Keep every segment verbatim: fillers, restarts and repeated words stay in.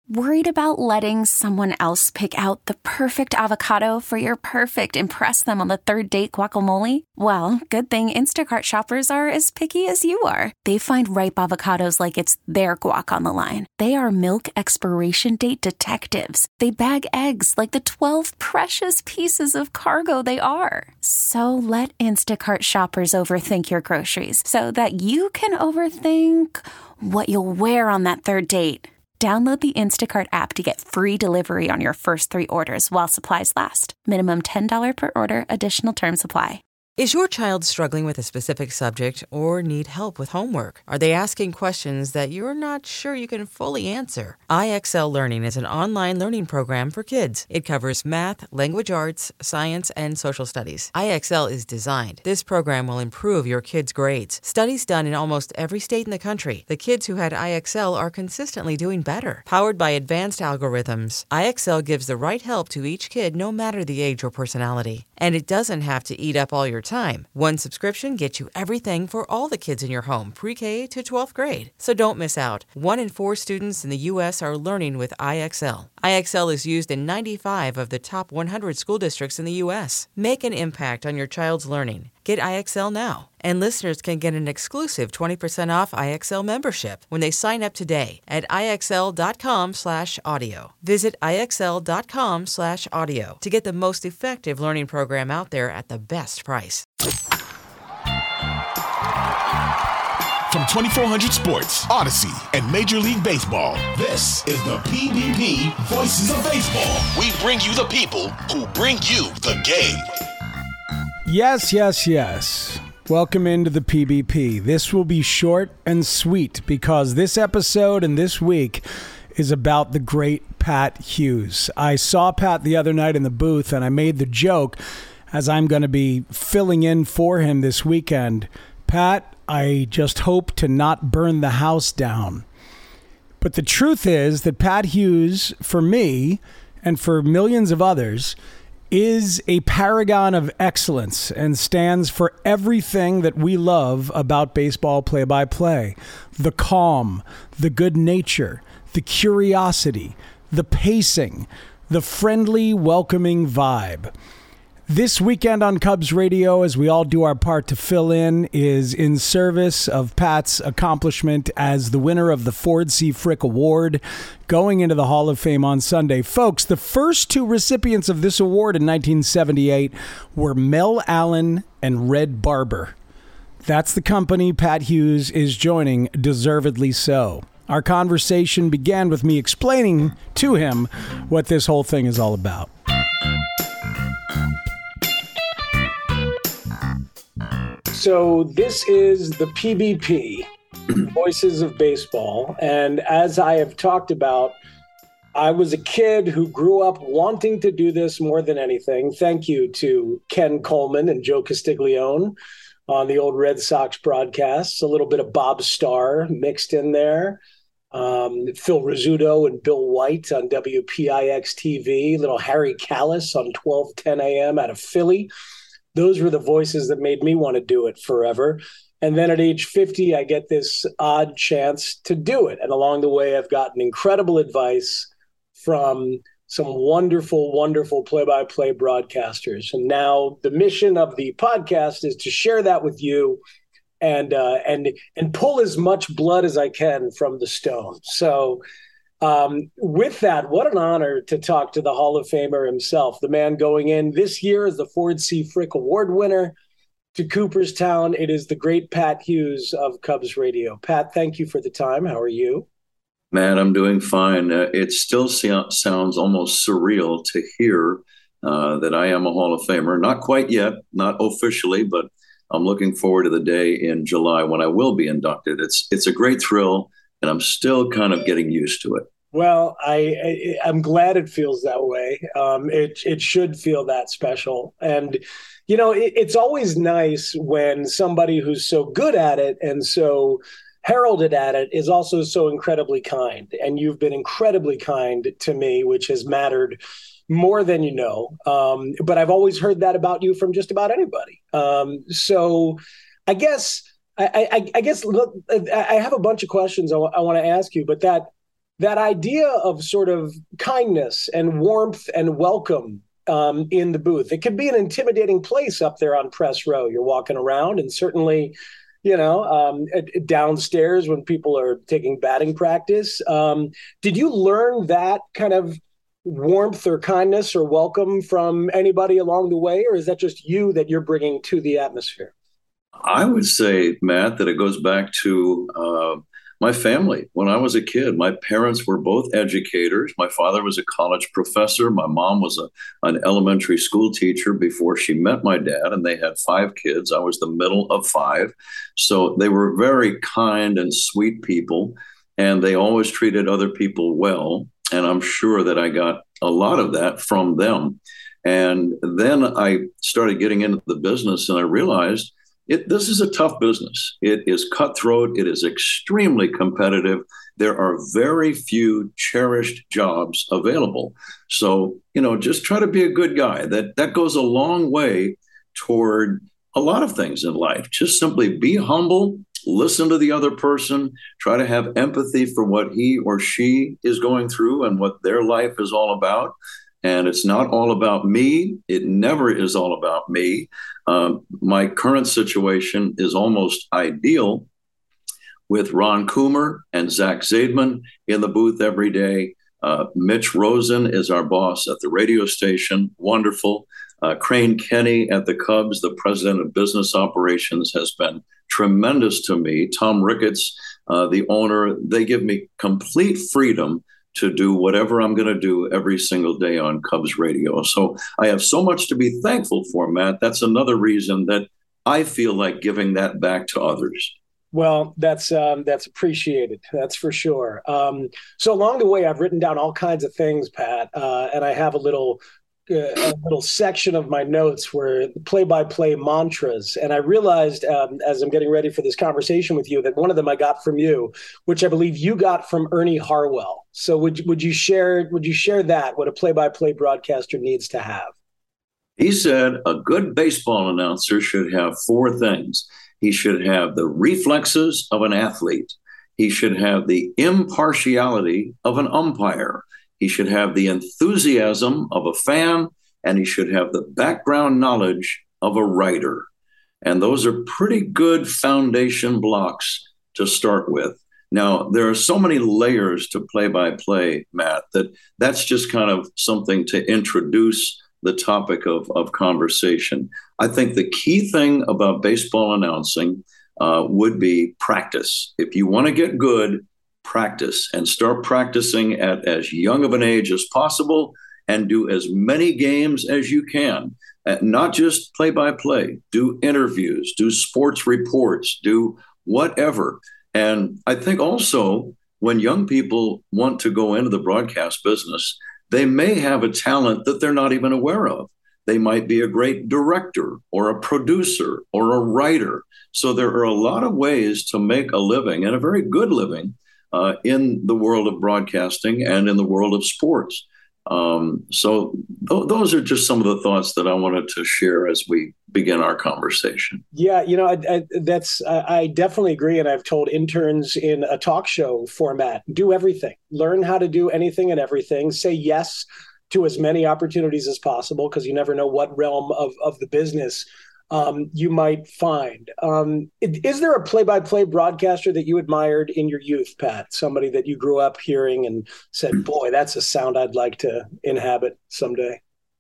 Worried about letting someone else pick out the perfect avocado for your perfect impress them on the third date guacamole? Well, good thing Instacart shoppers are as picky as you are. They find ripe avocados like it's their guac on the line. They are milk expiration date detectives. They bag eggs like the twelve precious pieces of cargo they are. So let Instacart shoppers overthink your groceries so that you can overthink what you'll wear on that third date. Download the Instacart app to get free delivery on your first three orders while supplies last. Minimum ten dollars per order. Additional terms apply. Is your child struggling with a specific subject or need help with homework? Are they asking questions that you're not sure you can fully answer? I X L Learning is an online learning program for kids. It covers math, language arts, science, and social studies. I X L is designed. This program will improve your kids' grades. Studies done in almost every state in the country. The kids who had I X L are consistently doing better. Powered by advanced algorithms, I X L gives the right help to each kid no matter the age or personality. And it doesn't have to eat up all your time. One subscription gets you everything for all the kids in your home, pre-K to twelfth grade. So don't miss out. One in four students in the U S are learning with I X L. I X L is used in ninety-five of the top one hundred school districts in the U S. Make an impact on your child's learning. Get I X L now. And listeners can get an exclusive twenty percent off I X L membership when they sign up today at IXL.com slash audio. Visit IXL.com slash audio to get the most effective learning program out there at the best price. From twenty-four hundred Sports, Odyssey, and Major League Baseball, this is the P B P Voices of Baseball. We bring you the people who bring you the game. Yes, yes, yes. Welcome into the P B P. This will be short and sweet because this episode and this week is about the great Pat Hughes. I saw Pat the other night in the booth and I made the joke, as I'm going to be filling in for him this weekend. Pat, I just hope to not burn the house down. But the truth is that Pat Hughes, for me and for millions of others, is a paragon of excellence and stands for everything that we love about baseball play-by-play. The calm, the good nature, the curiosity, the pacing, the friendly, welcoming vibe. This weekend on Cubs Radio, as we all do our part to fill in, is in service of Pat's accomplishment as the winner of the Ford C. Frick Award, going into the Hall of Fame on Sunday. Folks, the first two recipients of this award in nineteen seventy-eight were Mel Allen and Red Barber. That's the company Pat Hughes is joining, deservedly so. Our conversation began with me explaining to him what this whole thing is all about. So this is the P B P, Voices of Baseball. And as I have talked about, I was a kid who grew up wanting to do this more than anything. Thank you to Ken Coleman and Joe Castiglione on the old Red Sox broadcasts. A little bit of Bob Starr mixed in there. Um, Phil Rizzuto and Bill White on W P I X T V. Little Harry Callis on twelve ten a.m. out of Philly. Those were the voices that made me want to do it forever. And then at age fifty, I get this odd chance to do it. And along the way, I've gotten incredible advice from some wonderful, wonderful play-by-play broadcasters. And now the mission of the podcast is to share that with you and uh, and and pull as much blood as I can from the stone. So Um, with that, what an honor to talk to the Hall of Famer himself, the man going in this year as the Ford C. Frick Award winner to Cooperstown. It is the great Pat Hughes of Cubs Radio. Pat, thank you for the time. How are you? Man, I'm doing fine. Uh, it still so- sounds almost surreal to hear uh, that I am a Hall of Famer. Not quite yet, not officially, but I'm looking forward to the day in July when I will be inducted. It's it's a great thrill. And I'm still kind of getting used to it. Well, I, I I'm glad it feels that way. Um, it it should feel that special. And you know, it, it's always nice when somebody who's so good at it and so heralded at it is also so incredibly kind. And you've been incredibly kind to me, which has mattered more than you know. Um, but I've always heard that about you from just about anybody. Um, so I guess. I, I, I guess, look, I have a bunch of questions I, w- I want to ask you, but that that idea of sort of kindness and warmth and welcome um, in the booth. It can be an intimidating place up there on press row. You're walking around, and certainly, you know, um, downstairs when people are taking batting practice. Um, did you learn that kind of warmth or kindness or welcome from anybody along the way, or is that just you that you're bringing to the atmosphere? I would say, Matt, that it goes back to uh, my family. When I was a kid, my parents were both educators. My father was a college professor. My mom was a, an elementary school teacher before she met my dad, and they had five kids. I was the middle of five. So they were very kind and sweet people, and they always treated other people well. And I'm sure that I got a lot of that from them. And then I started getting into the business, and I realized It, this is a tough business. It is cutthroat. It is extremely competitive. There are very few cherished jobs available. So, you know, just try to be a good guy. That that goes a long way toward a lot of things in life. Just simply be humble, listen to the other person, try to have empathy for what he or she is going through and what their life is all about. And it's not all about me. It never is all about me. Um, my current situation is almost ideal with Ron Coomer and Zach Zaidman in the booth every day. Uh, Mitch Rosen is our boss at the radio station. Wonderful. Uh, Crane Kenny at the Cubs, the president of business operations, has been tremendous to me. Tom Ricketts, uh, the owner, they give me complete freedom to do whatever I'm going to do every single day on Cubs radio. So I have so much to be thankful for, Matt. That's another reason that I feel like giving that back to others. Well, that's um, that's appreciated. That's for sure. Um, so along the way, I've written down all kinds of things, Pat, uh, and I have a little a little section of my notes where play-by-play mantras. And I realized um, as I'm getting ready for this conversation with you that one of them I got from you, which I believe you got from Ernie Harwell. So would would you share would you share that, what a play-by-play broadcaster needs to have? He said a good baseball announcer should have four things. He should have the reflexes of an athlete. He should have the impartiality of an umpire. He should have the enthusiasm of a fan, and he should have the background knowledge of a writer. And those are pretty good foundation blocks to start with. Now, there are so many layers to play-by-play, Matt, that that's just kind of something to introduce the topic of, of conversation. I think the key thing about baseball announcing uh, would be practice. If you want to get good, practice and start practicing at as young of an age as possible and do as many games as you can. Uh, not just play-by-play, do interviews, do sports reports, do whatever. And I think also when young people want to go into the broadcast business, they may have a talent that they're not even aware of. They might be a great director or a producer or a writer. So there are a lot of ways to make a living, and a very good living, Uh, in the world of broadcasting and in the world of sports. Um, so th- those are just some of the thoughts that I wanted to share as we begin our conversation. Yeah, you know, I, I, that's I, I definitely agree. And I've told interns in a talk show format, do everything, learn how to do anything and everything, say yes to as many opportunities as possible, because you never know what realm of, of the business Um, you might find. Um, is there a play-by-play broadcaster that you admired in your youth, Pat? Somebody that you grew up hearing and said, boy, that's a sound I'd like to inhabit someday?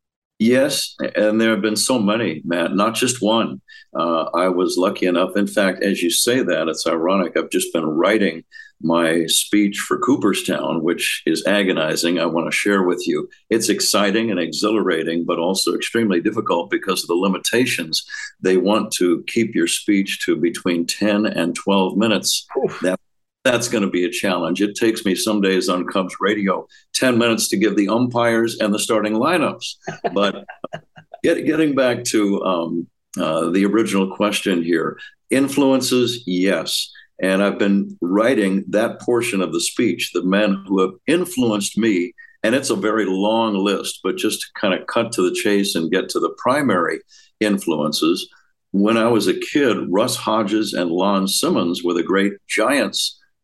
Yes, and there have been so many, Matt, not just one. Uh, I was lucky enough. In fact, as you say that, it's ironic. I've just been writing my speech for Cooperstown, which is agonizing. I want to share with you. It's exciting and exhilarating, but also extremely difficult because of the limitations. They want to keep your speech to between ten and twelve minutes. That, that's going to be a challenge. It takes me some days on Cubs radio ten minutes to give the umpires and the starting lineups. But get, getting back to um, uh, the original question here, influences, yes. And I've been writing that portion of the speech, the men who have influenced me, and it's a very long list, but just to kind of cut to the chase and get to the primary influences. When I was a kid, Russ Hodges and Lon Simmons were the great Giants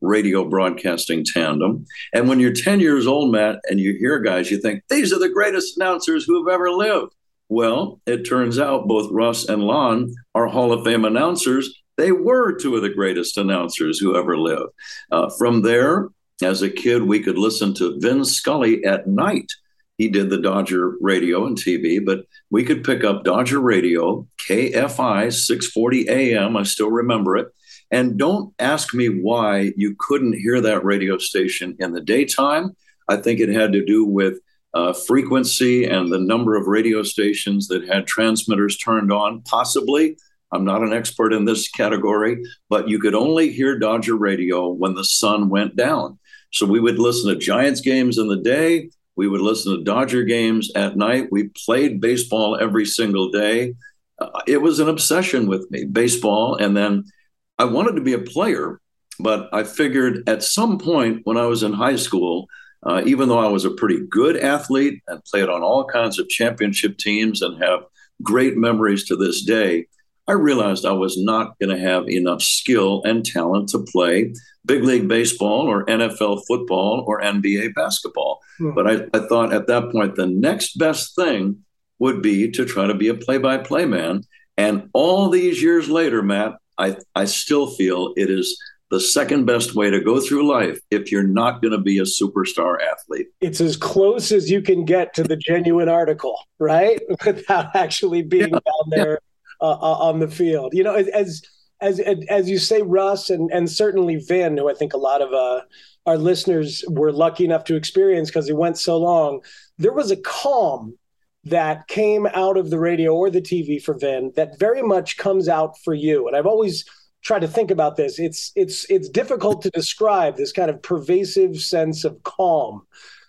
radio broadcasting tandem. And when you're ten years old, Matt, and you hear guys, you think, these are the greatest announcers who have ever lived. Well, it turns out both Russ and Lon are Hall of Fame announcers. They were two of the greatest announcers who ever lived. Uh, from there, as a kid, we could listen to Vin Scully at night. He did the Dodger radio and T V, but we could pick up Dodger radio, K F I, six forty A M. I still remember it. And don't ask me why you couldn't hear that radio station in the daytime. I think it had to do with uh, frequency and the number of radio stations that had transmitters turned on, possibly. I'm not an expert in this category, but you could only hear Dodger radio when the sun went down. So we would listen to Giants games in the day. We would listen to Dodger games at night. We played baseball every single day. Uh, it was an obsession with me, baseball. And then I wanted to be a player, but I figured at some point when I was in high school, uh, even though I was a pretty good athlete and played on all kinds of championship teams and have great memories to this day, I realized I was not going to have enough skill and talent to play big league baseball or N F L football or N B A basketball. Hmm. But I, I thought at that point, the next best thing would be to try to be a play-by-play man. And all these years later, Matt, I, I still feel it is the second best way to go through life if you're not going to be a superstar athlete. It's as close as you can get to the genuine article, right? Without actually being yeah. down there. Yeah. Uh, on the field, you know, as as as you say, Russ, and and certainly Vin, who I think a lot of uh, our listeners were lucky enough to experience because he went so long. There was a calm that came out of the radio or the T V for Vin that very much comes out for you. And I've always tried to think about this. It's it's it's difficult to describe this kind of pervasive sense of calm,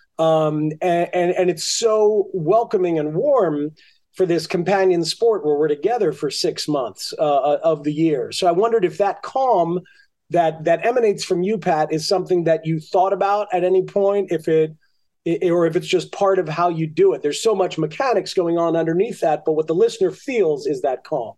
um, and, and and it's so welcoming and warm for this companion sport where we're together for six months uh, of the year. So I wondered if that calm that that emanates from you, Pat, is something that you thought about at any point, if it, it or if it's just part of how you do it. There's so much mechanics going on underneath that, but what the listener feels is that calm.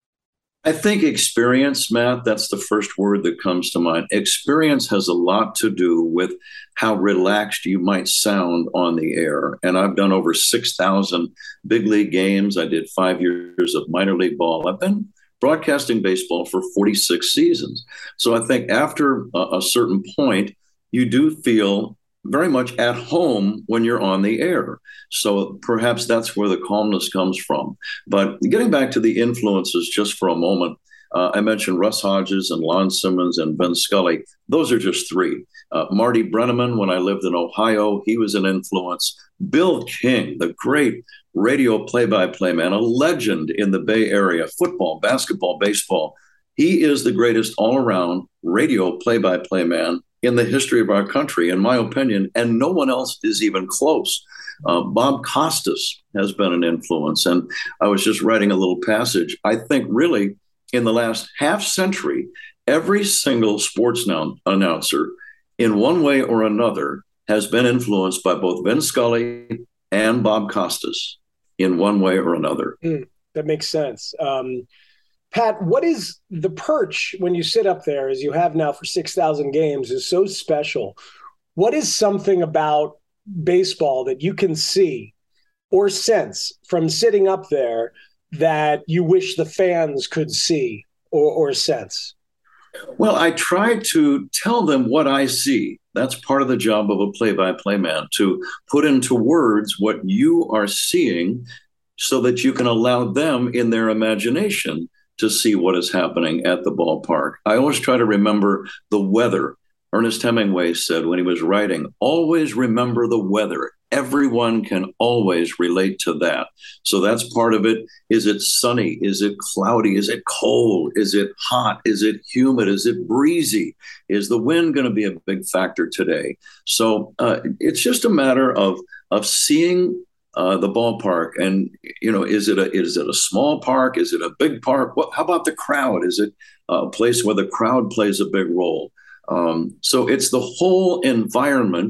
I think experience, Matt, that's the first word that comes to mind. Experience has a lot to do with how relaxed you might sound on the air. And I've done over six thousand big league games. I did five years of minor league ball. I've been broadcasting baseball for forty-six seasons. So I think after a, a certain point, you do feel very much at home when you're on the air. So perhaps that's where the calmness comes from. But getting back to the influences just for a moment, uh, I mentioned Russ Hodges and Lon Simmons and Vin Scully. Those are just three. Uh, Marty Brennaman, when I lived in Ohio, he was an influence. Bill King, the great radio play-by-play man, a legend in the Bay Area, football, basketball, baseball. He is the greatest all-around radio play-by-play man in the history of our country, in my opinion, and no one else is even close. Uh, Bob Costas has been an influence, and I was just writing a little passage. I think really in the last half century, every single sports now- announcer in one way or another has been influenced by both Vin Scully and Bob Costas in one way or another. Mm, that makes sense. Um, Pat, what is the perch when you sit up there, as you have now for six thousand games, is so special? What is something about baseball that you can see or sense from sitting up there that you wish the fans could see or, or sense? Well, I try to tell them what I see. That's part of the job of a play-by-play man, to put into words what you are seeing so that you can allow them in their imagination to see what is happening at the ballpark. I always try to remember the weather. Ernest Hemingway said when he was writing, always remember the weather. Everyone can always relate to that. So that's part of it. Is it sunny? Is it cloudy? Is it cold? Is it hot? Is it humid? Is it breezy? Is the wind going to be a big factor today? So uh, it's just a matter of of seeing Uh, the ballpark, and you know, is it a is it a small park? Is it a big park? What? How about the crowd? Is it a place where the crowd plays a big role? Um, so it's the whole environment,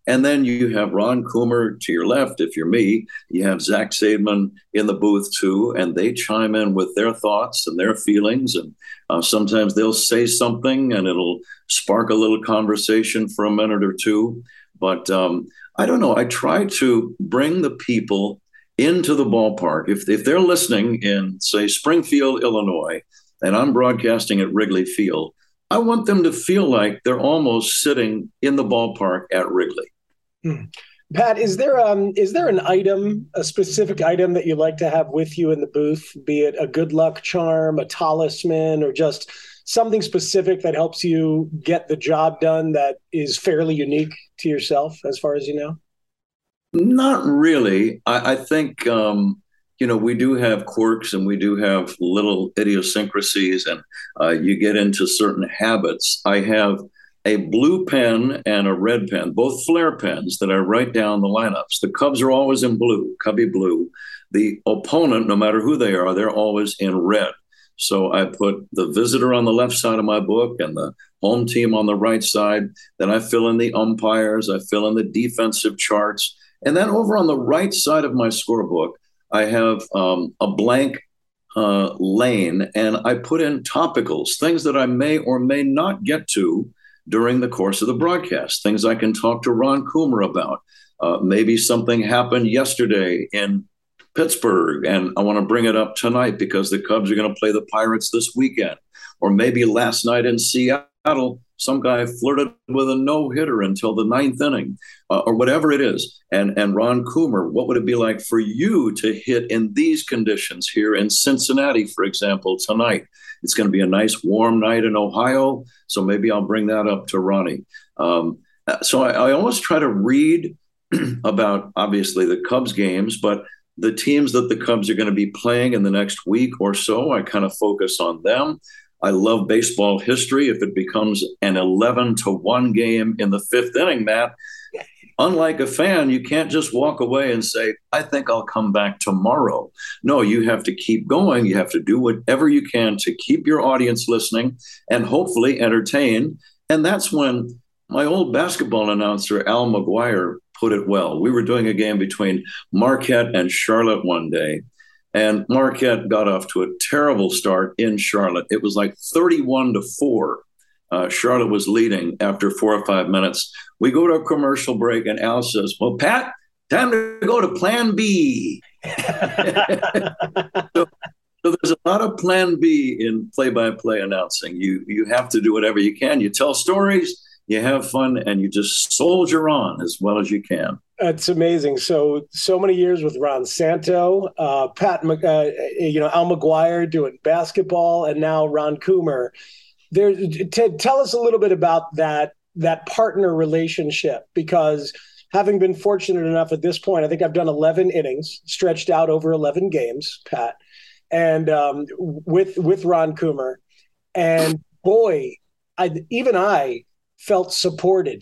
And then you have Ron Coomer to your left, if you're me. You have Zach Seidman in the booth too, and they chime in with their thoughts and their feelings. And uh, sometimes they'll say something and it'll spark a little conversation for a minute or two. But um, I don't know. I try to bring the people into the ballpark. If, if they're listening in, say, Springfield, Illinois, and I'm broadcasting at Wrigley Field, I want them to feel like they're almost sitting in the ballpark at Wrigley. Hmm. Pat, is there um is there an item, a specific item that you like to have with you in the booth, be it a good luck charm, a talisman, or just something specific that helps you get the job done that is fairly unique to yourself, as far as you know? Not really. I, I think, um, you know, we do have quirks and we do have little idiosyncrasies, and uh, you get into certain habits. I have a blue pen and a red pen, both flare pens that I write down the lineups. The Cubs are always in blue, Cubby blue. The opponent, no matter who they are, they're always in red. So I put the visitor on the left side of my book and the home team on the right side. Then I fill in the umpires. I fill in the defensive charts. And then over on the right side of my scorebook, I have um, a blank uh, lane, and I put in topicals, things that I may or may not get to during the course of the broadcast, things I can talk to Ron Coomer about. Uh, maybe something happened yesterday in Pittsburgh, and I want to bring it up tonight because the Cubs are going to play the Pirates this weekend. Or maybe last night in Seattle, some guy flirted with a no-hitter until the ninth inning, uh, or whatever it is. And, and Ron Coomer, what would it be like for you to hit in these conditions here in Cincinnati, for example, tonight? It's going to be a nice warm night in Ohio, so maybe I'll bring that up to Ronnie. Um, so I, I always try to read about, obviously, the Cubs games, but the teams that the Cubs are going to be playing in the next week or so, I kind of focus on them. I love baseball history. If it becomes an eleven to one game in the fifth inning, Matt, unlike a fan, you can't just walk away and say, I think I'll come back tomorrow. No, you have to keep going. You have to do whatever you can to keep your audience listening and hopefully entertained. And that's when my old basketball announcer, Al McGuire, put it well. We were doing a game between Marquette and Charlotte one day, and Marquette got off to a terrible start in Charlotte. It was like thirty-one to four. Uh, Charlotte was leading after four or five minutes. We go to a commercial break, and Al says, well, Pat, time to go to plan B. so, so there's a lot of plan B in play-by-play announcing. You, you have to do whatever you can. You tell stories, you have fun, and you just soldier on as well as you can. It's amazing. So, so many years with Ron Santo, uh, Pat, uh, you know, Al McGuire doing basketball, and now Ron Coomer. There, Ted, tell us a little bit about that that partner relationship, because having been fortunate enough at this point, I think I've done eleven innings, stretched out over eleven games, Pat, and um, with with Ron Coomer, and boy, I even I felt supported.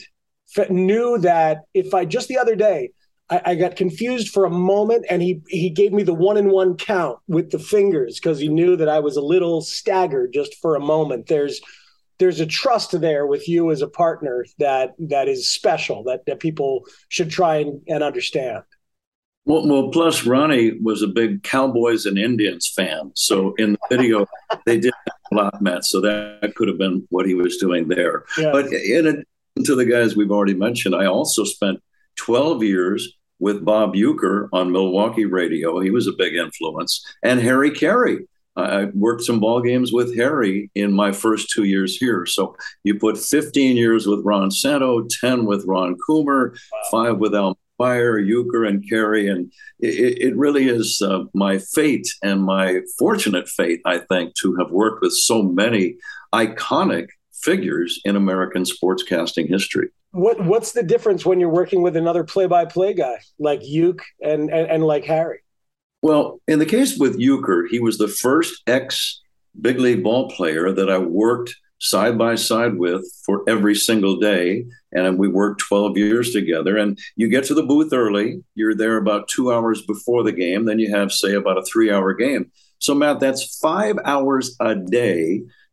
Knew that if I just the other day, I, I got confused for a moment, and he he gave me the one and one count with the fingers because he knew that I was a little staggered just for a moment. There's there's a trust there with you as a partner that that is special, that, that people should try and, and understand. Well, well, plus Ronnie was a big Cowboys and Indians fan. So in the video, they did a lot, Matt. So that could have been what he was doing there. Yes. But in addition to the guys we've already mentioned, I also spent twelve years with Bob Uecker on Milwaukee radio. He was a big influence. And Harry Carey. I worked some ball games with Harry in my first two years here. So you put fifteen years with Ron Santo, ten with Ron Coomer, wow. five with Al McGuire, Uecker, and Carey. And it, it really is uh, my fate and my fortunate fate, I think, to have worked with so many iconic figures in American sportscasting history. What What's the difference when you're working with another play-by-play guy like Ueck and, and, and like Harry? Well, in the case with Uecker, he was the first ex-big league ball player that I worked side by side with for every single day. And we worked twelve years together. And you get to the booth early. You're there about two hours before the game. Then you have, say, about a three-hour game. So, Matt, that's five hours a day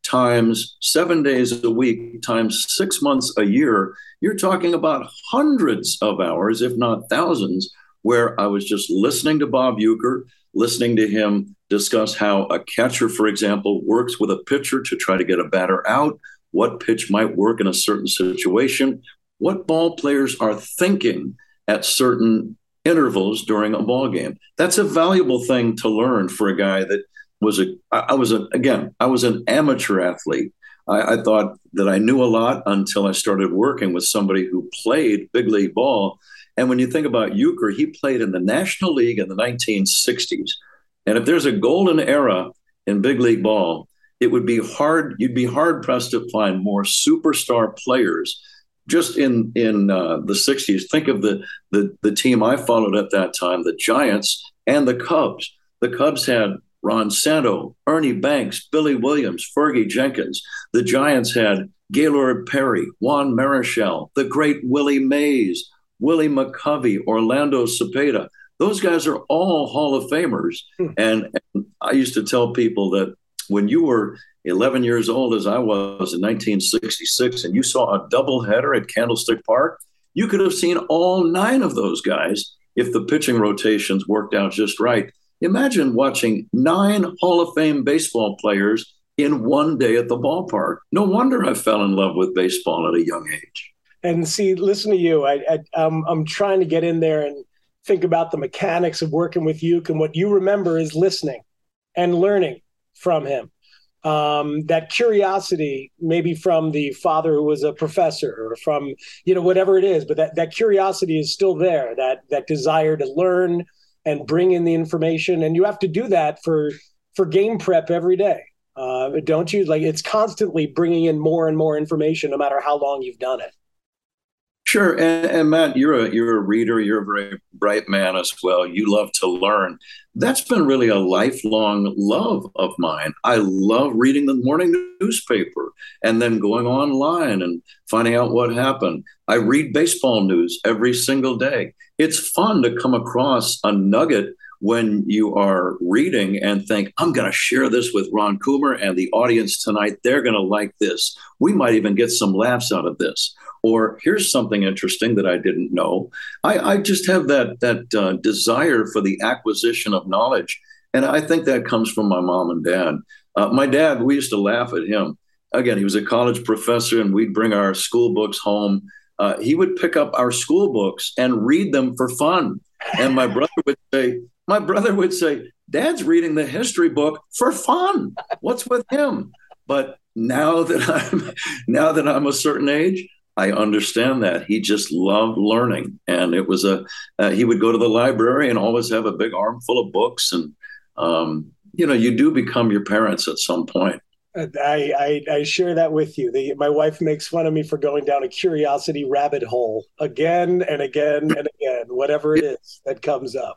times seven days a week times six months a year, you're talking about hundreds of hours, if not thousands, where I was just listening to Bob Uecker, listening to him discuss how a catcher, for example, works with a pitcher to try to get a batter out, what pitch might work in a certain situation, what ball players are thinking at certain intervals during a ball game. That's a valuable thing to learn for a guy that was a, I was a, again, I was an amateur athlete. I, I thought that I knew a lot until I started working with somebody who played big league ball. And when you think about Uecker, he played in the National League in the nineteen sixties. And if there's a golden era in big league ball, it would be hard, you'd be hard pressed to find more superstar players just in, in uh, the sixties. Think of the, the, the team I followed at that time, the Giants and the Cubs. The Cubs had Ron Santo, Ernie Banks, Billy Williams, Fergie Jenkins. The Giants had Gaylord Perry, Juan Marichal, the great Willie Mays, Willie McCovey, Orlando Cepeda. Those guys are all Hall of Famers. Hmm. And, and I used to tell people that when you were eleven years old, as I was in nineteen sixty-six, and you saw a doubleheader at Candlestick Park, you could have seen all nine of those guys if the pitching rotations worked out just right. Imagine watching nine Hall of Fame baseball players in one day at the ballpark. No wonder I fell in love with baseball at a young age. And see, listen to you. I, I, I'm, I'm trying to get in there and think about the mechanics of working with Uecker, and what you remember is listening and learning from him. Um, that curiosity, maybe from the father who was a professor, or from, you know, whatever it is, but that, that curiosity is still there, that that desire to learn and bring in the information. And you have to do that for for game prep every day. Uh, don't you? Like, it's constantly bringing in more and more information, no matter how long you've done it. Sure. And, and Matt, you're a you're a reader. You're a very bright man as well. You love to learn. That's been really a lifelong love of mine. I love reading the morning newspaper and then going online and finding out what happened. I read baseball news every single day. It's fun to come across a nugget when you are reading and think, I'm going to share this with Ron Coomer and the audience tonight. They're going to like this. We might even get some laughs out of this. Or here's something interesting that I didn't know. I, I just have that that uh, desire for the acquisition of knowledge. And I think that comes from my mom and dad. Uh, my dad, we used to laugh at him. Again, he was a college professor, and we'd bring our school books home. Uh, he would pick up our school books and read them for fun. And my brother would say, my brother would say, Dad's reading the history book for fun. What's with him? But now that I'm now that I'm a certain age, I understand that. He just loved learning. And it was a, uh, he would go to the library and always have a big armful of books. And, um, you know, you do become your parents at some point. I, I, I share that with you. The, my wife makes fun of me for going down a curiosity rabbit hole again and again and again, whatever it is that comes up.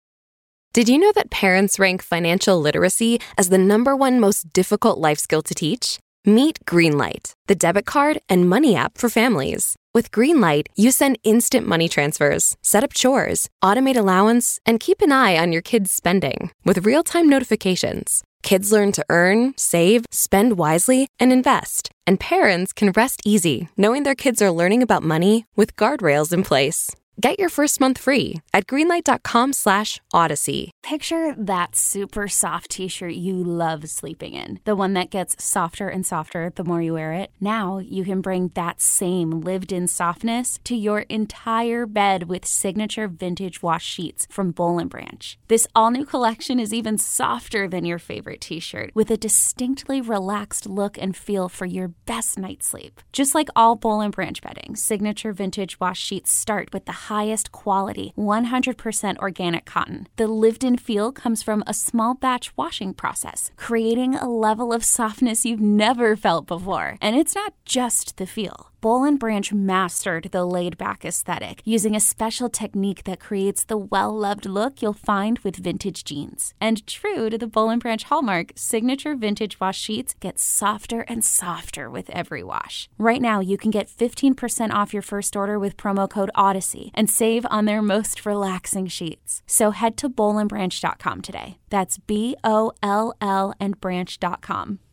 Did you know that parents rank financial literacy as the number one most difficult life skill to teach? Meet Greenlight, the debit card and money app for families. With Greenlight, you send instant money transfers, set up chores, automate allowance, and keep an eye on your kids' spending with real-time notifications. Kids learn to earn, save, spend wisely, and invest. And parents can rest easy knowing their kids are learning about money with guardrails in place. Get your first month free at greenlight.com slash odyssey. Picture that super soft t-shirt you love sleeping in. The one that gets softer and softer the more you wear it. Now you can bring that same lived-in softness to your entire bed with signature vintage wash sheets from Boll and Branch. This all-new collection is even softer than your favorite t-shirt, with a distinctly relaxed look and feel for your best night's sleep. Just like all Boll and Branch bedding, signature vintage wash sheets start with the highest quality, one hundred percent organic cotton. The lived-in feel comes from a small batch washing process, creating a level of softness you've never felt before. And it's not just the feel. Boll and Branch mastered the laid-back aesthetic using a special technique that creates the well-loved look you'll find with vintage jeans. And true to the Boll and Branch hallmark, signature vintage wash sheets get softer and softer with every wash. Right now, you can get fifteen percent off your first order with promo code Odyssey and save on their most relaxing sheets. So head to boll and branch dot com today. That's B O L L and branch dot com.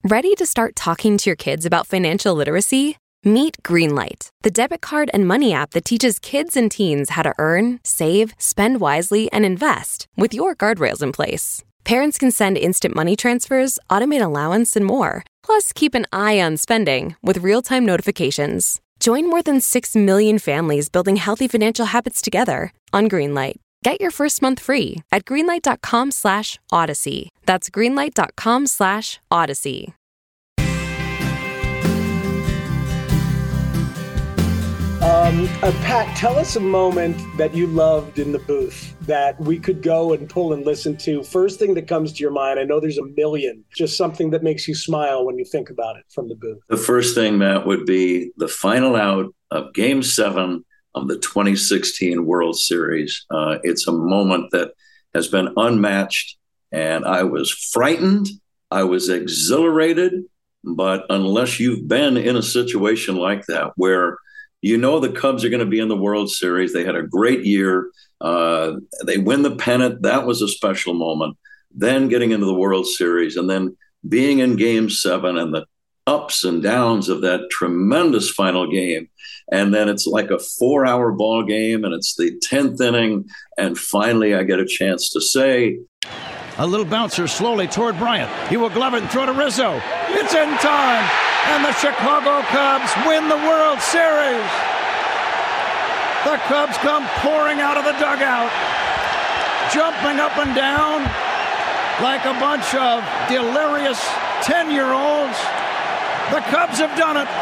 Ready to start talking to your kids about financial literacy? Meet Greenlight, the debit card and money app that teaches kids and teens how to earn, save, spend wisely, and invest with your guardrails in place. Parents can send instant money transfers, automate allowance, and more. Plus, keep an eye on spending with real-time notifications. Join more than six million families building healthy financial habits together on Greenlight. Get your first month free at greenlight.com slash odyssey. That's greenlight.com slash odyssey. Um, uh, Pat, tell us a moment that you loved in the booth that we could go and pull and listen to. First thing that comes to your mind, I know there's a million, just something that makes you smile when you think about it from the booth. The first thing, Matt, would be the final out of Game seven of the twenty sixteen World Series. Uh, it's a moment that has been unmatched, and I was frightened. I was exhilarated, but unless you've been in a situation like that where you know the Cubs are going to be in the World Series. They had a great year. Uh, they win the pennant. That was a special moment. Then getting into the World Series and then being in Game seven and the ups and downs of that tremendous final game. And then it's like a four-hour ball game, and it's the tenth inning. And finally, I get a chance to say, a little bouncer slowly toward Bryant. He will glove it and throw to Rizzo. It's in time, and the Chicago Cubs win the World Series. The Cubs come pouring out of the dugout, jumping up and down like a bunch of delirious ten-year-olds. The Cubs have done it.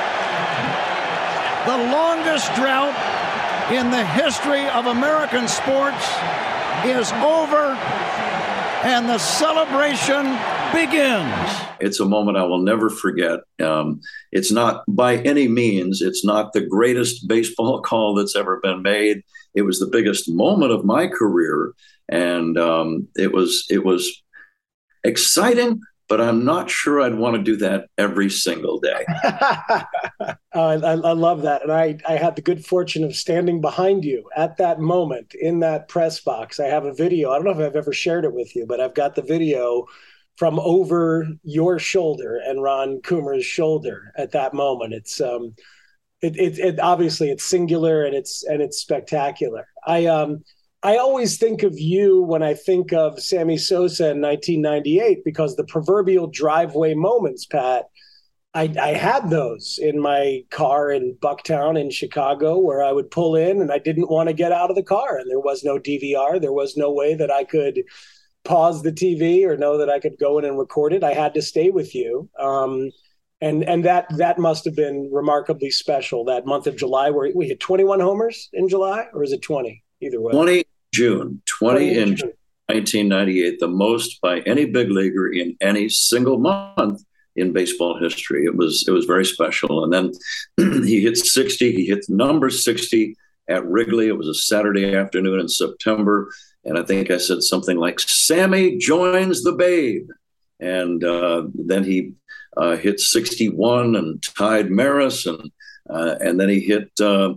The longest drought in the history of American sports is over, and the celebration begins. It's a moment I will never forget. Um, it's not by any means, it's not the greatest baseball call that's ever been made. It was the biggest moment of my career. And um, it was it was exciting, but I'm not sure I'd want to do that every single day. uh, I, I love that. And I, I had the good fortune of standing behind you at that moment in that press box. I have a video. I don't know if I've ever shared it with you, but I've got the video from over your shoulder and Ron Coomer's shoulder at that moment. It's um, it, it, it obviously it's singular and it's and it's spectacular. I um. I always think of you when I think of Sammy Sosa in nineteen ninety-eight, because the proverbial driveway moments, Pat, I, I had those in my car in Bucktown in Chicago, where I would pull in and I didn't want to get out of the car, and there was no D V R. There was no way that I could pause the T V or know that I could go in and record it. I had to stay with you. Um, and and that that must have been remarkably special, that month of July, where we hit twenty-one homers in July, or is it twenty? Either way. twenty June, twenty in nineteen ninety-eight, the most by any big leaguer in any single month in baseball history. It was it was very special. And then he hit sixty. He hit number sixty at Wrigley. It was a Saturday afternoon in September. And I think I said something like, Sammy joins the Babe. And uh, then he uh, hit sixty-one and tied Maris. And, uh, and then he hit... Uh,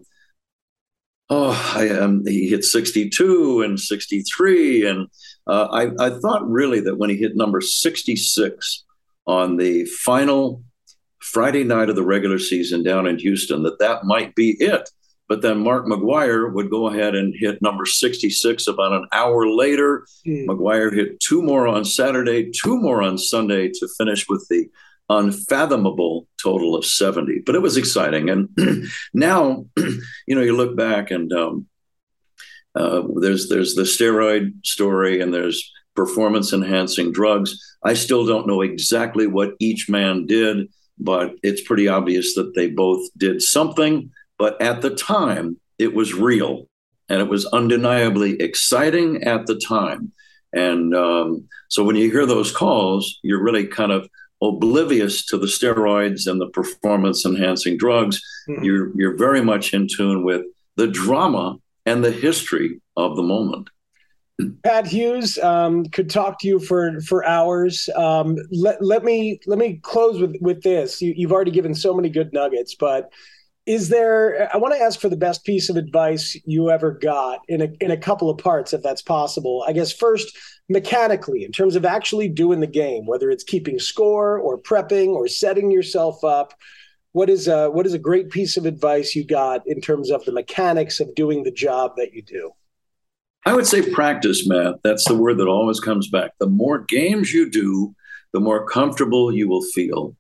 Oh, I, um, he hit sixty-two and sixty-three. And uh, I, I thought really that when he hit number sixty-six on the final Friday night of the regular season down in Houston, that that might be it. But then Mark McGwire would go ahead and hit number sixty-six about an hour later. Mm. McGwire hit two more on Saturday, two more on Sunday to finish with the unfathomable total of seventy. But it was exciting. And now, you know, you look back and um, uh, there's there's the steroid story and there's performance enhancing drugs. I still don't know exactly what each man did, but it's pretty obvious that they both did something. But at the time, it was real and it was undeniably exciting at the time. And um, so when you hear those calls, you're really kind of oblivious to the steroids and the performance enhancing drugs. Mm-hmm. You're you're very much in tune with the drama and the history of the moment. Pat Hughes, um, could talk to you for for hours. Um, let let me let me close with with this. You, you've already given so many good nuggets, but Is there, I want to ask for the best piece of advice you ever got in a, in a couple of parts, if that's possible. I guess first, mechanically, in terms of actually doing the game, whether it's keeping score or prepping or setting yourself up, what is a, what is a great piece of advice you got in terms of the mechanics of doing the job that you do? I would say practice, Matt. That's the word that always comes back. The more games you do, the more comfortable you will feel.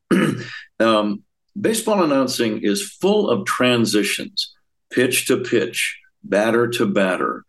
um, Baseball announcing is full of transitions, pitch to pitch, batter to batter,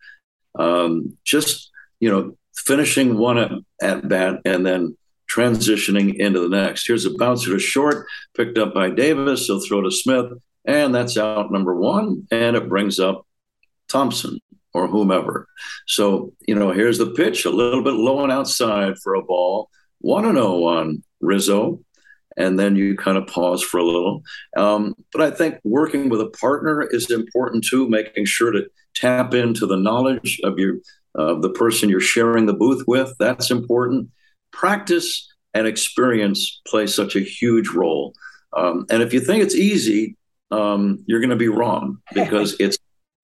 um, just, you know, finishing one at, at bat and then transitioning into the next. Here's a bouncer to short, picked up by Davis. He'll throw to Smith, and that's out number one, and it brings up Thompson or whomever. So, you know, here's the pitch, a little bit low and outside for a ball, one and oh on Rizzo. And then you kind of pause for a little. Um, but I think working with a partner is important too, making sure to tap into the knowledge of your uh, the person you're sharing the booth with. That's important. Practice and experience play such a huge role. Um, and if you think it's easy, um, you're going to be wrong, because it's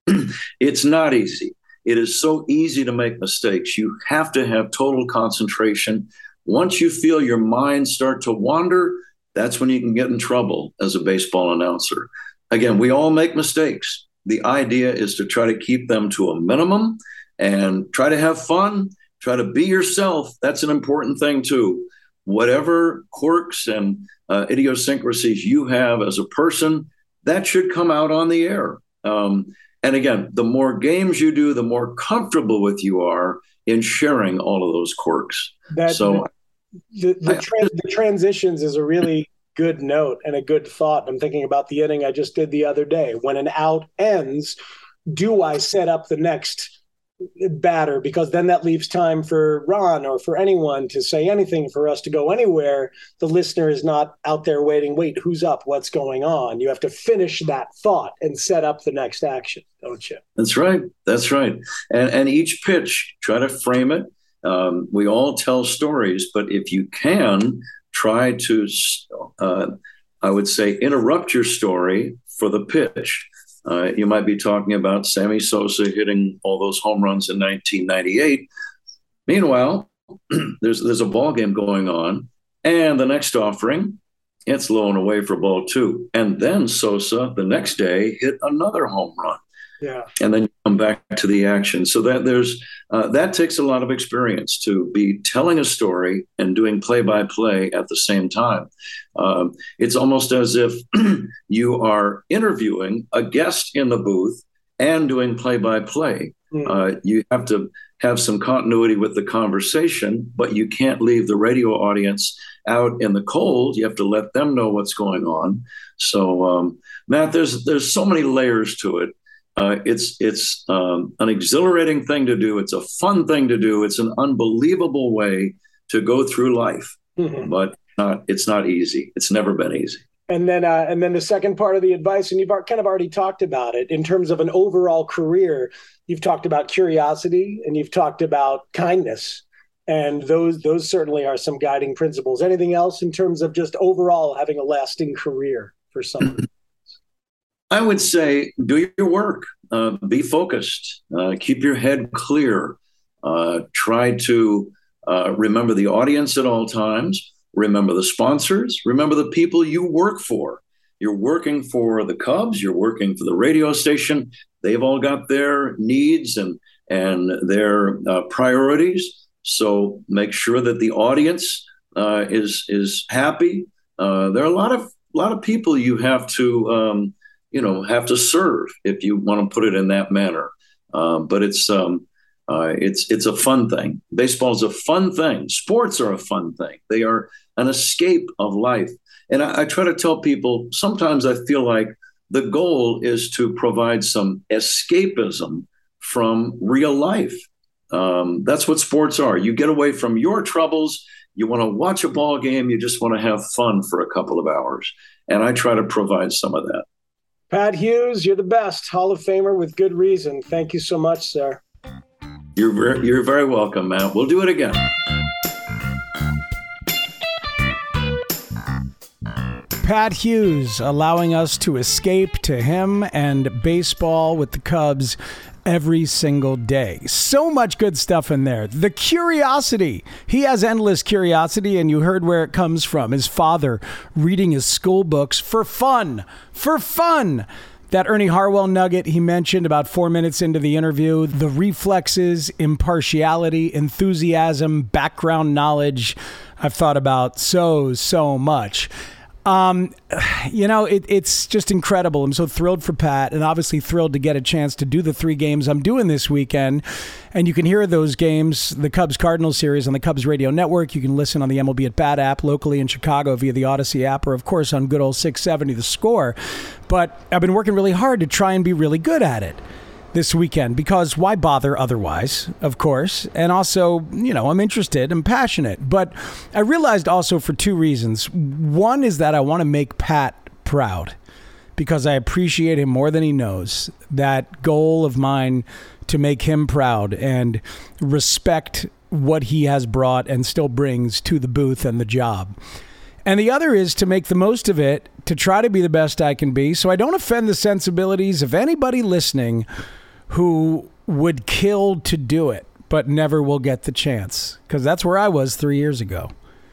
it's not easy. It is so easy to make mistakes. You have to have total concentration. Once you feel your mind start to wander, that's when you can get in trouble as a baseball announcer. Again, we all make mistakes. The idea is to try to keep them to a minimum and try to have fun, try to be yourself. That's an important thing too. Whatever quirks and uh, idiosyncrasies you have as a person, that should come out on the air. Um, and again, the more games you do, the more comfortable with you are in sharing all of those quirks. That, so. The, the, trans, the transitions is a really good note and a good thought. I'm thinking about the inning I just did the other day. When an out ends, do I set up the next batter? Because then that leaves time for Ron or for anyone to say anything, for us to go anywhere. The listener is not out there waiting, wait, who's up? What's going on? You have to finish that thought and set up the next action, don't you? That's right. That's right. And, and each pitch, try to frame it. Um, we all tell stories, but if you can, try to, uh, I would say, interrupt your story for the pitch. Uh, you might be talking about Sammy Sosa hitting all those home runs in nineteen ninety-eight. Meanwhile, there's there's a ball game going on, and the next offering, it's low and away for ball two. And then Sosa, the next day, hit another home run. Yeah. And then you come back to the action. So that there's uh, that takes a lot of experience to be telling a story and doing play-by-play at the same time. Um, it's almost as if you are interviewing a guest in the booth and doing play-by-play. Mm. Uh, you have to have some continuity with the conversation, but you can't leave the radio audience out in the cold. You have to let them know what's going on. So, um, Matt, there's there's so many layers to it. Uh, it's it's um, an exhilarating thing to do. It's a fun thing to do. It's an unbelievable way to go through life, mm-hmm. but not, it's not easy. It's never been easy. And then, uh, and then the second part of the advice, and you've kind of already talked about it in terms of an overall career. You've talked about curiosity and you've talked about kindness, and those those certainly are some guiding principles. Anything else in terms of just overall having a lasting career for someone? I would say do your work, uh, be focused, uh, keep your head clear, uh, try to uh, remember the audience at all times, remember the sponsors, remember the people you work for. You're working for the Cubs, you're working for the radio station. They've all got their needs and, and their uh, priorities. So make sure that the audience uh, is, is happy. Uh, there are a lot of, a lot of people you have to um, you know, have to serve, if you want to put it in that manner. Um, but it's um, uh, it's it's a fun thing. Baseball is a fun thing. Sports are a fun thing. They are an escape of life. And I, I try to tell people, sometimes I feel like the goal is to provide some escapism from real life. Um, that's what sports are. You get away from your troubles. You want to watch a ball game. You just want to have fun for a couple of hours. And I try to provide some of that. Pat Hughes, you're the best. Hall of Famer with good reason. Thank you so much, sir. You're very, you're very welcome, Matt. We'll do it again. Pat Hughes, allowing us to escape to him and baseball with the Cubs every single day. So much good stuff in there. The curiosity. He has endless curiosity, and you heard where it comes from. His father reading his school books for fun. For fun. That Ernie Harwell nugget he mentioned about four minutes into the interview, the reflexes, impartiality, enthusiasm, background knowledge, I've thought about so, so much. Um, you know, it, it's just incredible. I'm so thrilled for Pat, and obviously thrilled to get a chance to do the three games I'm doing this weekend. And you can hear those games, the Cubs-Cardinals series on the Cubs Radio Network. You can listen on the M L B at Bat app locally in Chicago via the Odyssey app, or of course on good old six seventy The Score. But I've been working really hard to try and be really good at it this weekend, because why bother otherwise, of course. And also, you know, I'm interested, I'm passionate. But I realized also for two reasons. One is that I want to make Pat proud, because I appreciate him more than he knows. That goal of mine to make him proud and respect what he has brought and still brings to the booth and the job. And the other is to make the most of it, to try to be the best I can be, so I don't offend the sensibilities of anybody listening who would kill to do it, but never will get the chance, because that's where I was three years ago.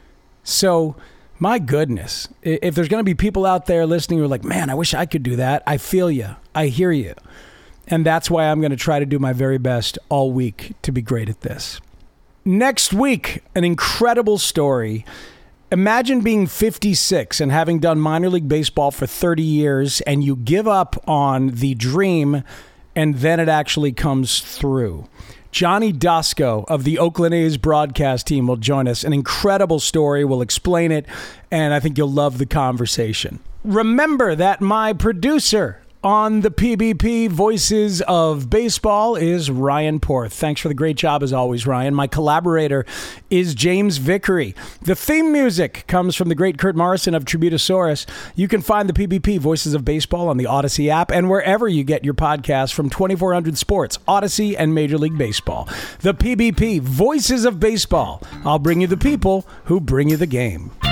So, my goodness, if there's going to be people out there listening who are like, man, I wish I could do that, I feel you. I hear you. And that's why I'm going to try to do my very best all week to be great at this. Next week, an incredible story. Imagine being fifty-six and having done minor league baseball for thirty years, and you give up on the dream, and then it actually comes through. Johnny Dosko of the Oakland A's broadcast team will join us. An incredible story. We'll explain it, and I think you'll love the conversation. Remember that my producer on the P B P Voices of Baseball is Ryan Porth. Thanks for the great job as always, Ryan. My collaborator is James Vickery. The theme music comes from the great Kurt Morrison of Tributosaurus. You can find the P B P Voices of Baseball on the Odyssey app and wherever you get your podcasts from twenty-four hundred Sports, Odyssey, and Major League Baseball. The P B P Voices of Baseball. I'll bring you the people who bring you the game.